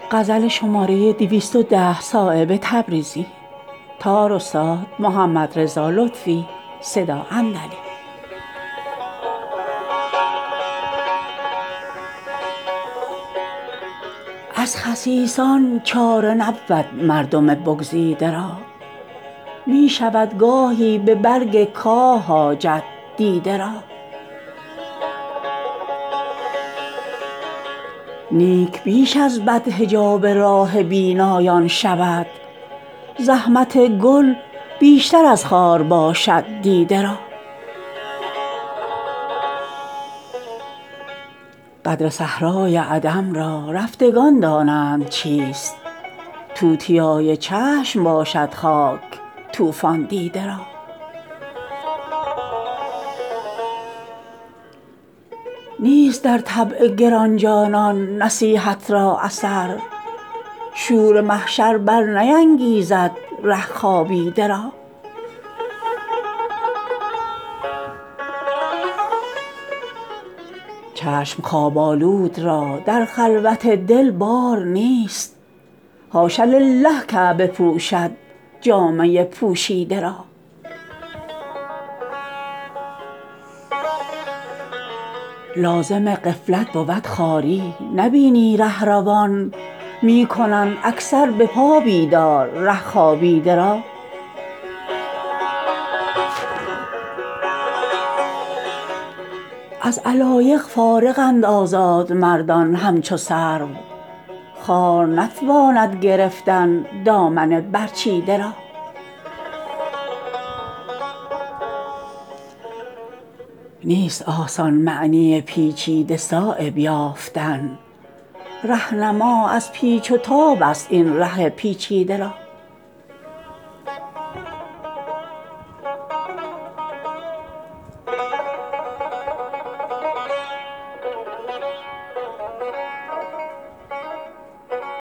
غزل شماره 210 صایب تبریزی. تار استاد محمد رضا لطفی. صدا اندلی. از خسیسان چاره نبود مردم بگزیده را، می شود گاهی به برگ کاه حاجت دیده را. نیک بیش از بد حجاب راه بینایان شود، زحمت گل بیشتر از خار باشد دیده را. قدر صحرای عدم را رفتگان دانند چیست، توتیای چشم باشد خاک طوفان دیده را. نیست در طبع گرانجانان نصیحت را اثر، شور محشر برنیانگیزد ره خوابیده را. چشم خواب آلود را در خلوت دل بار نیست، حاش لله کعبه پوشد جامه پوشیده را. لازم غفلت بود خواری، نبینی رهروان می کنند اکثر به پا بیدار ره خوابیده را. از علایق فارغند آزاد مردان همچو سرو، خار نتواند گرفتن دامن برچیده را. نیست آسان معنی پیچیده صایب یافتن، رهنما از پیچ و تاب است این ره پیچیده را.